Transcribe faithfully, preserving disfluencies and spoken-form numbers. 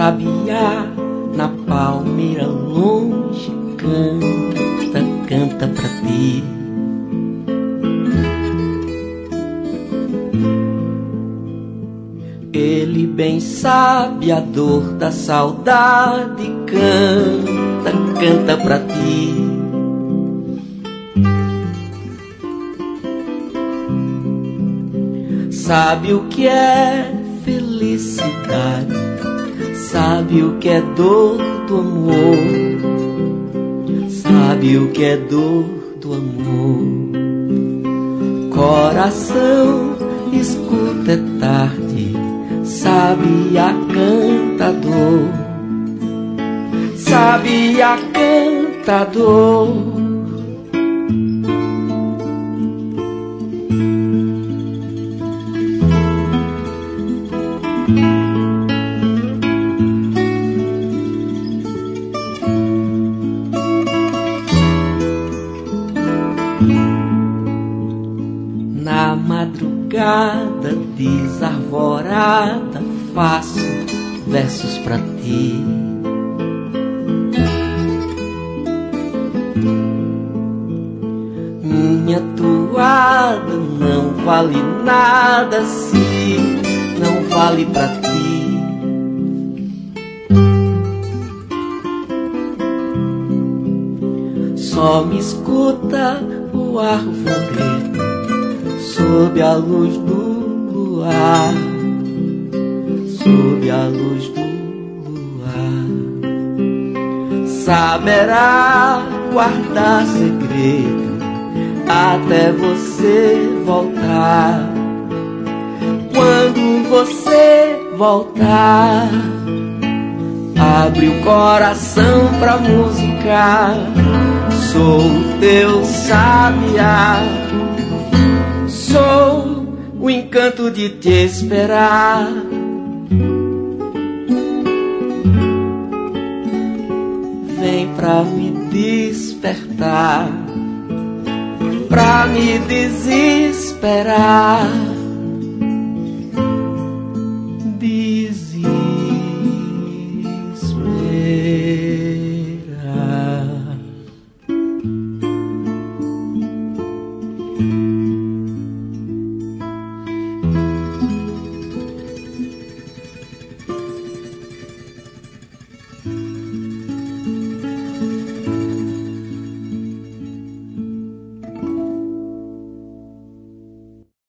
sabiá na palmeira longe canta, canta pra ti. Ele bem sabe a dor da saudade, canta, canta pra ti. Sabe o que é felicidade, sabe o que é dor do amor, sabe o que é dor do amor. Coração, escuta, é tarde, sabe a cantador, sabe a cantador. Na madrugada desarvorada faço versos pra ti. Minha toada não vale nada se não vale pra ti. Só me escuta o arvoredo sob a luz do luar, sob a luz do luar. Saberá guardar segredo até você voltar. Quando você voltar, abre o coração pra música. Sou o teu sabiá, sou o encanto de te esperar. Vem pra me despertar, pra me desesperar.